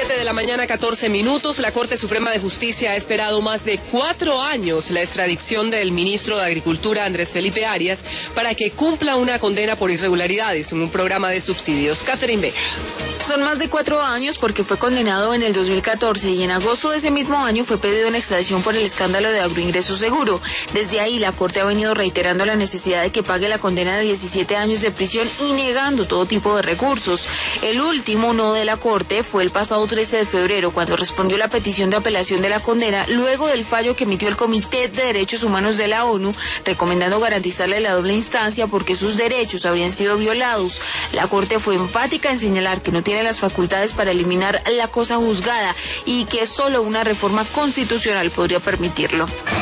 7 de la mañana, 14 minutos. La Corte Suprema de Justicia ha esperado más de 4 años la extradición del ministro de Agricultura, Andrés Felipe Arias, para que cumpla una condena por irregularidades en un programa de subsidios. Catherine Vega. Son más de 4 años porque fue condenado en el 2014 y en agosto de ese mismo año fue pedido una extradición por el escándalo de Agroingreso Seguro. Desde ahí la Corte ha venido reiterando la necesidad de que pague la condena de 17 años de prisión y negando todo tipo de recursos. El último no de la Corte fue el pasado 13 de febrero, cuando respondió la petición de apelación de la condena luego del fallo que emitió el Comité de Derechos Humanos de la ONU, recomendando garantizarle la doble instancia porque sus derechos habrían sido violados. La Corte fue enfática en señalar que no tiene las facultades para eliminar la cosa juzgada y que solo una reforma constitucional podría permitirlo.